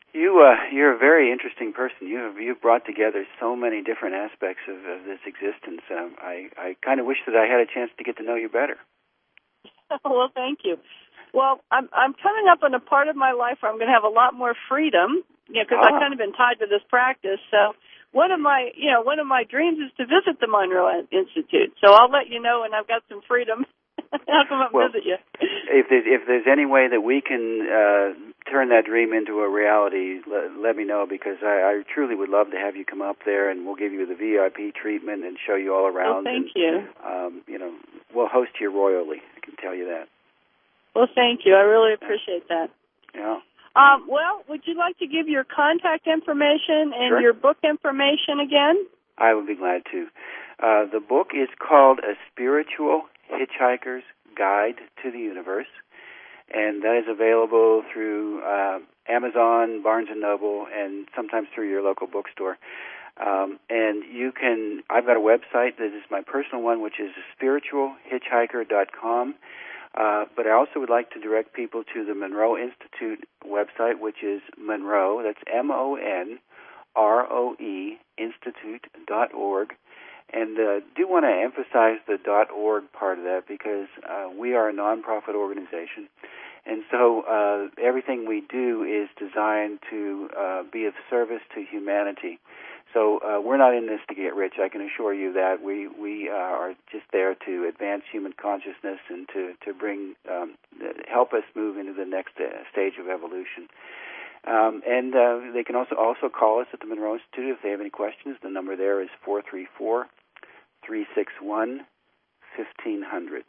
You, uh, you're a very interesting person. You have you've brought together so many different aspects of, of this existence. Um, I, I kind of wish that I had a chance to get to know you better. Well, thank you. Well, I'm I'm coming up on a part of my life where I'm going to have a lot more freedom, you know, because ah. I've kind of been tied to this practice. So one of my, you know, one of my dreams is to visit the Monroe Institute. So I'll let you know when I've got some freedom. I'll come up well, and visit you. if there's, if there's any way that we can uh, turn that dream into a reality, let, let me know, because I, I truly would love to have you come up there, and we'll give you the V I P treatment and show you all around. Well, thank and, you. Um, you know, we'll host you royally. I can tell you that. Well, thank you. I really appreciate that. Yeah. Um, well, would you like to give your contact information and Sure. your book information again? I would be glad to. Uh, the book is called A Spiritual Hitchhiker's Guide to the Universe, and that is available through uh, Amazon, Barnes and Noble, and sometimes through your local bookstore. Um, and you can, I've got a website that is my personal one, which is spiritual hitchhiker dot com. Uh, but I also would like to direct people to the Monroe Institute website, which is Monroe, that's M O N R O E, institute dot org. And uh, do want to emphasize the .org part of that, because uh, we are a nonprofit organization. And so uh, everything we do is designed to uh, be of service to humanity. So uh, we're not in this to get rich, I can assure you that. We we uh, are just there to advance human consciousness and to, to bring, um, help us move into the next uh, stage of evolution. Um, and uh, they can also, also call us at the Monroe Institute if they have any questions. The number there is four three four, three six one, fifteen hundred.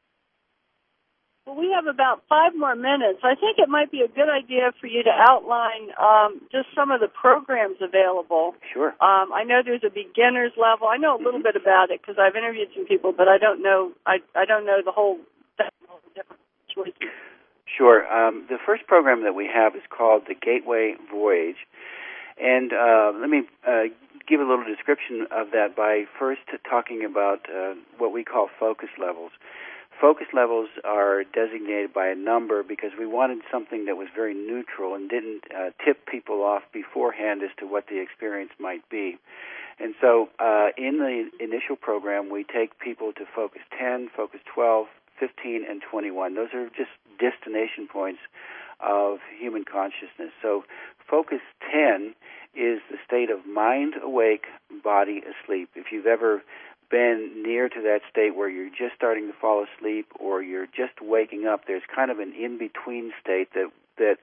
Well, we have about five more minutes. I think it might be a good idea for you to outline um, just some of the programs available. Sure. Um, I know there's a beginner's level. I know a little Mm-hmm. bit about it because I've interviewed some people, but I don't know. I I don't know the whole different choices. Sure. Um, the first program that we have is called the Gateway Voyage, and uh, let me uh, give a little description of that by first talking about uh, what we call focus levels. Focus levels are designated by a number because we wanted something that was very neutral and didn't uh, tip people off beforehand as to what the experience might be. And so uh, in the initial program, we take people to Focus ten, Focus twelve, fifteen, and twenty-one. Those are just destination points of human consciousness. So Focus ten is the state of mind awake, body asleep. If you've ever been near to that state where you're just starting to fall asleep or you're just waking up, there's kind of an in-between state that that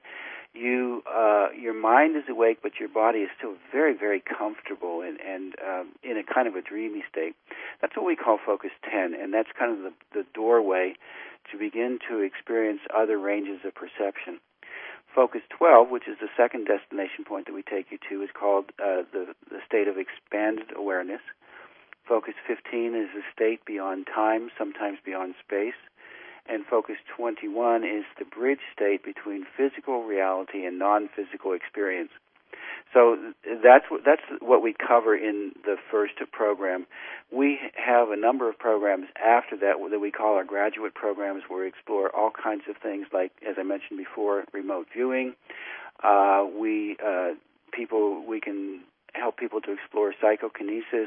you uh, your mind is awake, but your body is still very, very comfortable and, and um, in a kind of a dreamy state. That's what we call Focus ten, and that's kind of the, the doorway to begin to experience other ranges of perception. Focus twelve, which is the second destination point that we take you to, is called uh, the, the state of expanded awareness. Focus fifteen is the state beyond time, sometimes beyond space. And Focus twenty-one is the bridge state between physical reality and non-physical experience. So that's what, that's what we cover in the first program. We have a number of programs after that that we call our graduate programs, where we explore all kinds of things like, as I mentioned before, remote viewing. Uh, we uh, people we can help people to explore psychokinesis,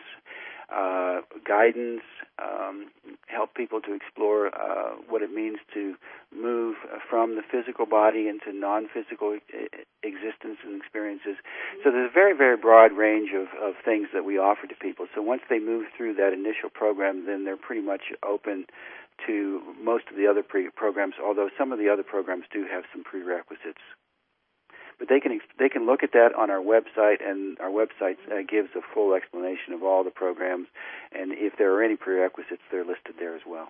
uh, guidance, um, help people to explore uh, what it means to move from the physical body into non-physical existence and experiences. So there's a very, very broad range of, of things that we offer to people. So once they move through that initial program, then they're pretty much open to most of the other pre- programs, although some of the other programs do have some prerequisites. But they can they can look at that on our website, and our website uh, gives a full explanation of all the programs, and if there are any prerequisites, they're listed there as well.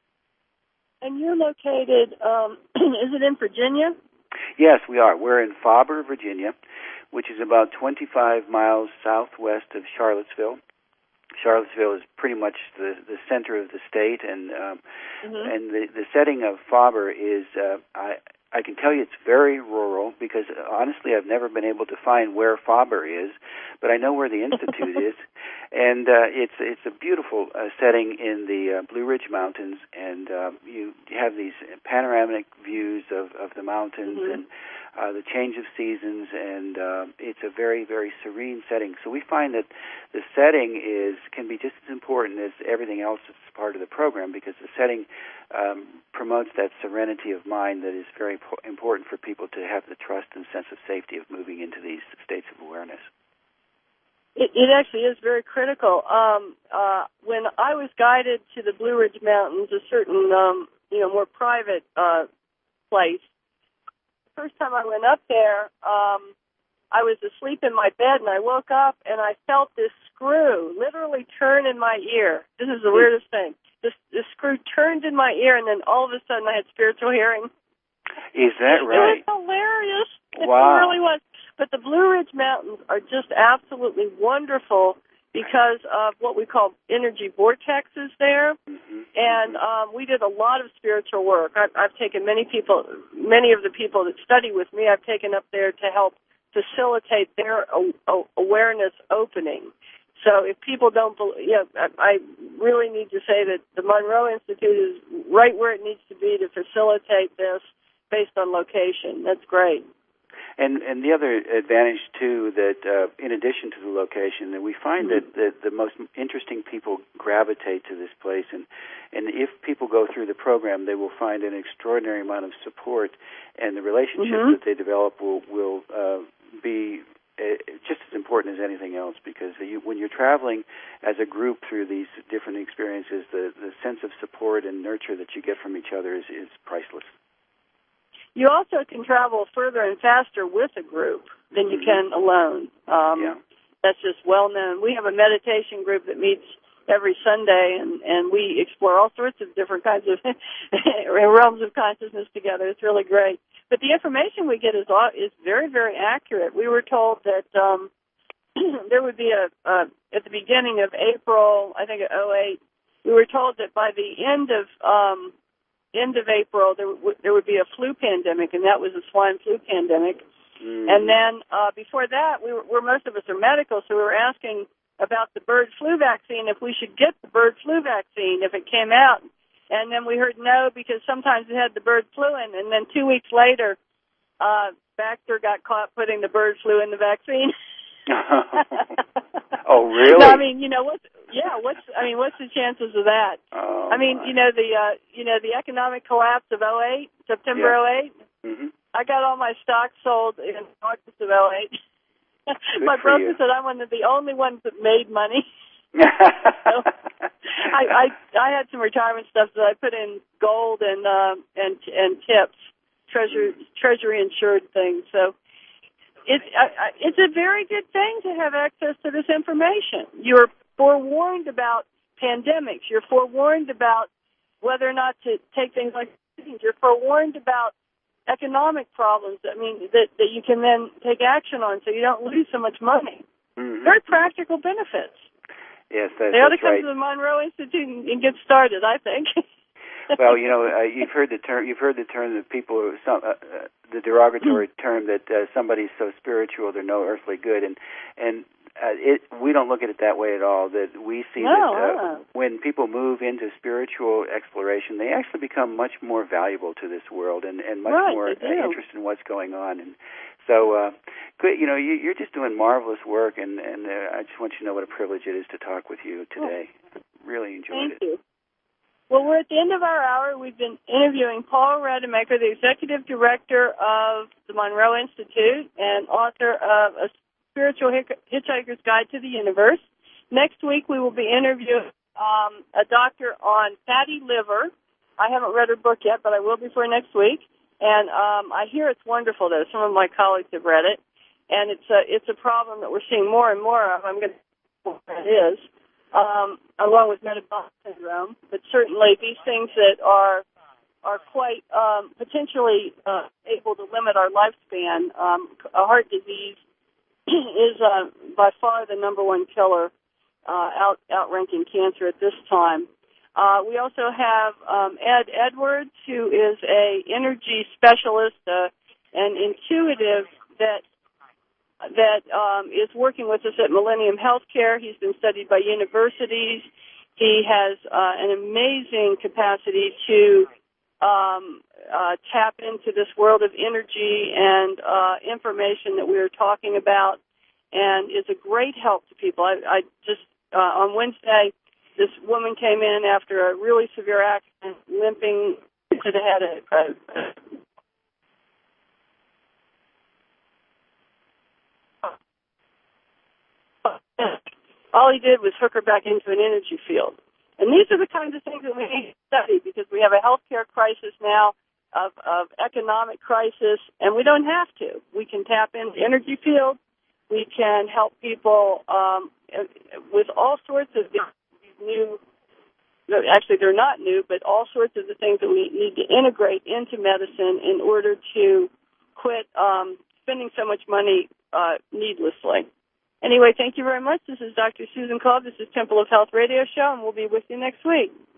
And you're located, um, is it in Virginia? Yes, we are. We're in Faber, Virginia, which is about twenty-five miles southwest of Charlottesville. Charlottesville is pretty much the, the center of the state, and um, mm-hmm. and the, the setting of Faber is, uh, I, I can tell you it's very rural, because honestly I've never been able to find where Faber is, but I know where the Institute is, and uh, it's it's a beautiful uh, setting in the uh, Blue Ridge Mountains, and uh, you have these panoramic views of, of the mountains, mm-hmm. and uh, the change of seasons, and uh, it's a very, very serene setting. So we find that the setting is can be just as important as everything else that's part of the program, because the setting um, promotes that serenity of mind that is very po- important for people to have the trust and sense of safety of moving into these states of awareness. It, it actually is very critical. Um, uh, when I was guided to the Blue Ridge Mountains, a certain, um, you know, more private uh, place, the first time I went up there, um, I was asleep in my bed, and I woke up, and I felt this screw literally turn in my ear. This is the weirdest thing. This, this screw turned in my ear, and then all of a sudden I had spiritual hearing. Is that right? It was hilarious. Wow. It really was. But the Blue Ridge Mountains are just absolutely wonderful because of what we call energy vortexes there. Mm-hmm. And um, we did a lot of spiritual work. I've, I've taken many people, many of the people that study with me, I've taken up there to help facilitate their a- awareness opening. So if people don't believe, you know, I really need to say that the Monroe Institute is right where it needs to be to facilitate this based on location. That's great. And and the other advantage, too, that uh, in addition to the location, that we find mm-hmm. that, that the most interesting people gravitate to this place. And, and if people go through the program, they will find an extraordinary amount of support, and the relationships mm-hmm. that they develop will, will uh, be uh, just as important as anything else, because you, when you're traveling as a group through these different experiences, the, the sense of support and nurture that you get from each other is, is priceless. You also can travel further and faster with a group than you mm-hmm. can alone. Um, yeah. That's just well known. We have a meditation group that meets every Sunday, and, and we explore all sorts of different kinds of realms of consciousness together. It's really great. But the information we get is is very, very accurate. We were told that um, there would be a, uh, at the beginning of April, I think of oh eight, we were told that by the end of um, end of April, there, w- there would be a flu pandemic, and that was a swine flu pandemic. Mm. And then uh, before that, we were, we're, most of us are medical, so we were asking about the bird flu vaccine, if we should get the bird flu vaccine if it came out. And then we heard no, because sometimes it had the bird flu in. And then two weeks later, uh, Baxter got caught putting the bird flu in the vaccine. Oh, really? No, I mean, you know, what's, yeah, what's, I mean, what's the chances of that? Oh, I mean, my. you know, the, uh, you know, the economic collapse of oh eight, September yeah. oh eight. Mm-hmm. I got all my stocks sold in August of oh eight. My broker you. said I'm one of the only ones that made money. So I, I, I had some retirement stuff that I put in gold and, uh, and, and tips, treasury, treasury insured things. So, It's, uh, it's a very good thing to have access to this information. You're forewarned about pandemics. You're forewarned about whether or not to take things like vaccines. You're forewarned about economic problems. I mean, that, that you can then take action on so you don't lose so much money. Mm-hmm. Very practical benefits. Yes, that's, they ought to that's come right. to the Monroe Institute and, and get started, I think. Well, you know, uh, you've heard the term. You've heard the term that people, some, uh, uh, the derogatory term that uh, somebody's so spiritual they're no earthly good, and and uh, it. We don't look at it that way at all. That we see no, that uh, uh, when people move into spiritual exploration, they actually become much more valuable to this world and and much right, more uh, interested in what's going on. And so, uh, good. You know, you, you're just doing marvelous work, and and uh, I just want you to know what a privilege it is to talk with you today. Oh. Really enjoyed Thank it. you. Well, we're at the end of our hour. We've been interviewing Paul Rademacher, the Executive Director of the Monroe Institute and author of A Spiritual Hitchhiker's Guide to the Universe. Next week, we will be interviewing um, a doctor on fatty liver. I haven't read her book yet, but I will before next week. And um, I hear it's wonderful, though. Some of my colleagues have read it. And it's a, it's a problem that we're seeing more and more of. I'm going to know what that is. Um, along with metabolic syndrome, but certainly these things that are are quite um, potentially uh, able to limit our lifespan. Um, a heart disease is uh, by far the number one killer, uh, out outranking cancer at this time. Uh, we also have um, Ed Edwards, who is a energy specialist, uh, and intuitive that. that um, is working with us at Millennium Healthcare. He's been studied by universities. He has uh, an amazing capacity to um, uh, tap into this world of energy and uh, information that we are talking about, and is a great help to people. I, I just, uh, on Wednesday, this woman came in after a really severe accident, limping, could have had a, a, a all he did was hook her back into an energy field. And these are the kinds of things that we need to study, because we have a healthcare crisis now, of, of economic crisis, and we don't have to. We can tap into energy fields. We can help people um, with all sorts of new, actually they're not new, but all sorts of the things that we need to integrate into medicine in order to quit um, spending so much money uh, needlessly. Anyway, thank you very much. This is Doctor Susan Kolb. This is Temple of Health Radio Show, and we'll be with you next week.